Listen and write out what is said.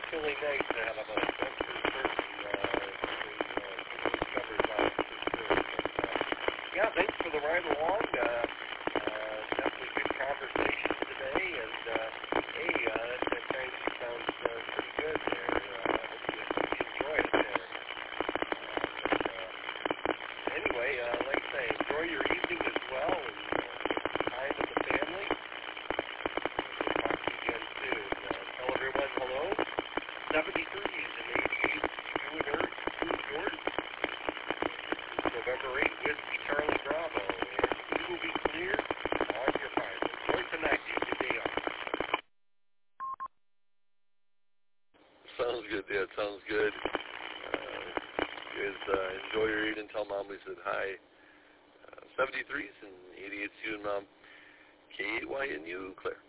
chilly night ahead of us, that's for certain. Covers up for sure. But, yeah, thanks for the ride along. Definitely good conversation today, and hey, that kind of sounds pretty good there. Hope you enjoy it there. Anyway, like I say, enjoy your evening as well, and time with the family. We'll talk to you again soon. Tell everyone hello. 73s and 88s, you and Earth, you and Jordan. November 8th, Whiskey Charlie Bravo, and we will be clear on your fire. Enjoy tonight, take the day off. Sounds good, yeah, it sounds good. You guys enjoy your evening. Tell Mom we said hi. 73s and 88s, you and Mom. KYNU, Claire.